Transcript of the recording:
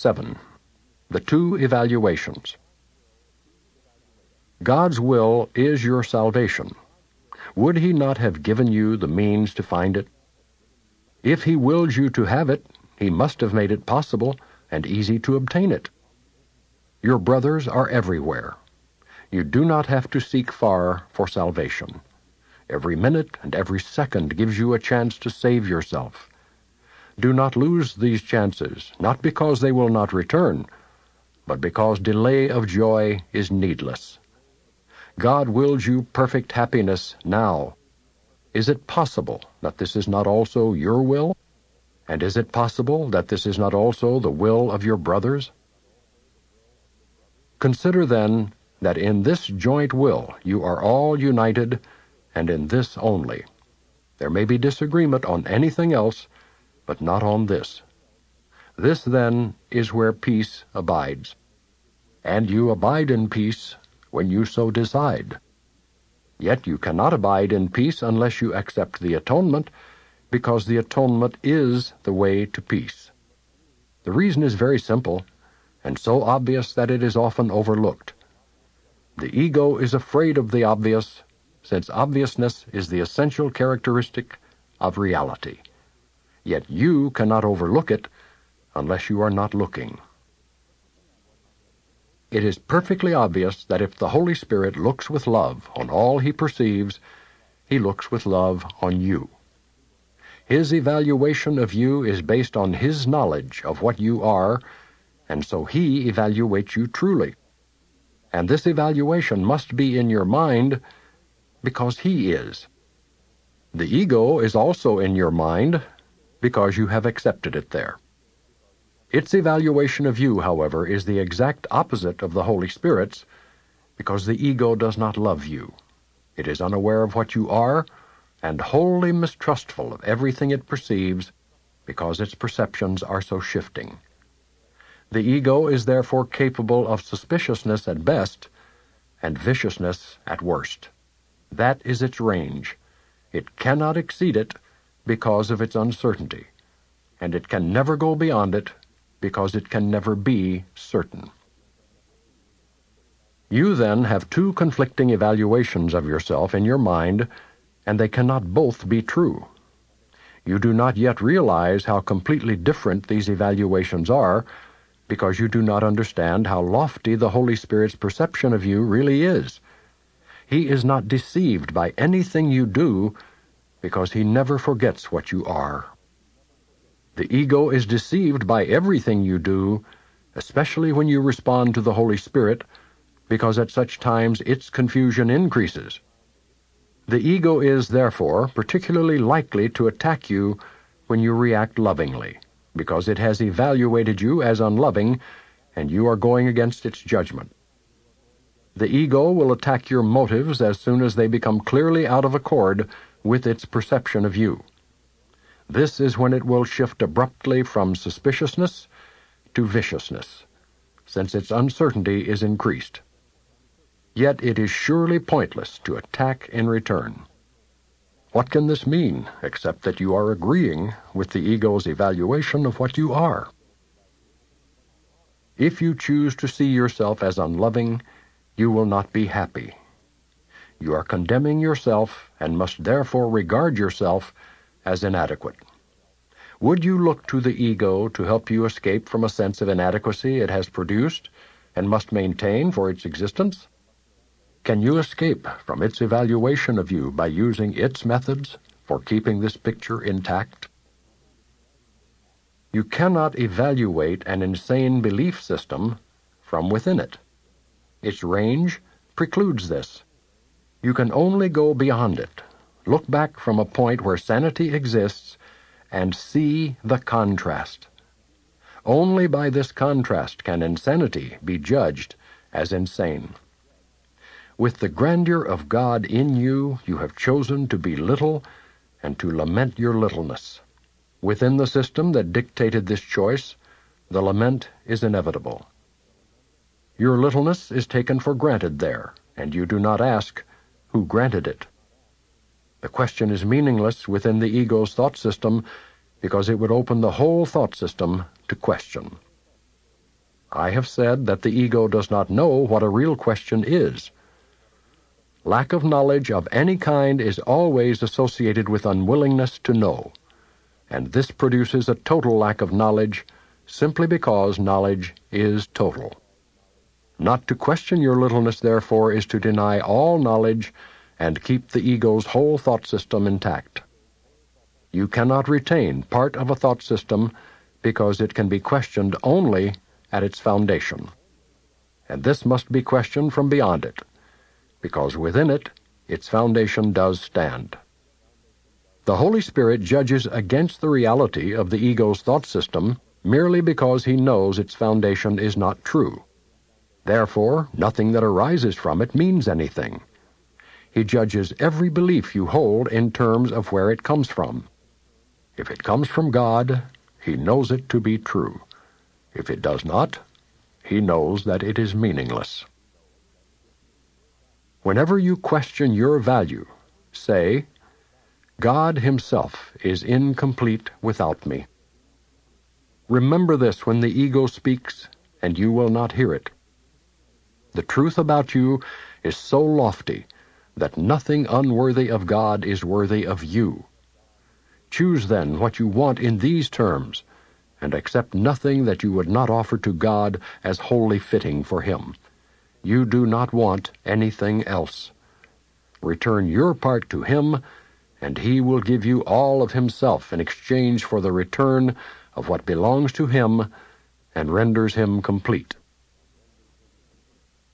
7. The two evaluations. God's will is your salvation. Would He not have given you the means to find it? If He willed you to have it, He must have made it possible and easy to obtain it. Your brothers are everywhere. You do not have to seek far for salvation. Every minute and every second gives you a chance to save yourself. Do not lose these chances, not because they will not return, but because delay of joy is needless. God wills you perfect happiness now. Is it possible that this is not also your will? And is it possible that this is not also the will of your brothers? Consider then that in this joint will you are all united, and in this only. There may be disagreement on anything else, but not on this. This, then, is where peace abides. And you abide in peace when you so decide. Yet you cannot abide in peace unless you accept the atonement, because the atonement is the way to peace. The reason is very simple, and so obvious that it is often overlooked. The ego is afraid of the obvious, since obviousness is the essential characteristic of reality. Yet you cannot overlook it unless you are not looking. It is perfectly obvious that if the Holy Spirit looks with love on all He perceives, He looks with love on you. His evaluation of you is based on His knowledge of what you are, and so He evaluates you truly. And this evaluation must be in your mind because He is. The ego is also in your mind because you have accepted it there. Its evaluation of you, however, is the exact opposite of the Holy Spirit's, because the ego does not love you. It is unaware of what you are, and wholly mistrustful of everything it perceives, because its perceptions are so shifting. The ego is therefore capable of suspiciousness at best, and viciousness at worst. That is its range. It cannot exceed it because of its uncertainty, and it can never go beyond it because it can never be certain. You then have two conflicting evaluations of yourself in your mind, and they cannot both be true. You do not yet realize how completely different these evaluations are, because you do not understand how lofty the Holy Spirit's perception of you really is. He is not deceived by anything you do, because He never forgets what you are. The ego is deceived by everything you do, especially when you respond to the Holy Spirit, because at such times its confusion increases. The ego is, therefore, particularly likely to attack you when you react lovingly, because it has evaluated you as unloving, and you are going against its judgment. The ego will attack your motives as soon as they become clearly out of accord with its perception of you. This is when it will shift abruptly from suspiciousness to viciousness, since its uncertainty is increased. Yet it is surely pointless to attack in return. What can this mean, except that you are agreeing with the ego's evaluation of what you are? If you choose to see yourself as unloving, you will not be happy. You are condemning yourself and must therefore regard yourself as inadequate. Would you look to the ego to help you escape from a sense of inadequacy it has produced and must maintain for its existence? Can you escape from its evaluation of you by using its methods for keeping this picture intact? You cannot evaluate an insane belief system from within it. Its range precludes this. You can only go beyond it, look back from a point where sanity exists, and see the contrast. Only by this contrast can insanity be judged as insane. With the grandeur of God in you, you have chosen to be little and to lament your littleness. Within the system that dictated this choice, the lament is inevitable. Your littleness is taken for granted there, and you do not ask, who granted it? The question is meaningless within the ego's thought system because it would open the whole thought system to question. I have said that the ego does not know what a real question is. Lack of knowledge of any kind is always associated with unwillingness to know, and this produces a total lack of knowledge simply because knowledge is total. Not to question your littleness, therefore, is to deny all knowledge and keep the ego's whole thought system intact. You cannot retain part of a thought system because it can be questioned only at its foundation. And this must be questioned from beyond it, because within it, its foundation does stand. The Holy Spirit judges against the reality of the ego's thought system merely because he knows its foundation is not true. Therefore, nothing that arises from it means anything. He judges every belief you hold in terms of where it comes from. If it comes from God, he knows it to be true. If it does not, he knows that it is meaningless. Whenever you question your value, say, God himself is incomplete without me. Remember this when the ego speaks, and you will not hear it. The truth about you is so lofty that nothing unworthy of God is worthy of you. Choose then what you want in these terms, and accept nothing that you would not offer to God as wholly fitting for him. You do not want anything else. Return your part to him, and he will give you all of himself in exchange for the return of what belongs to him and renders him complete.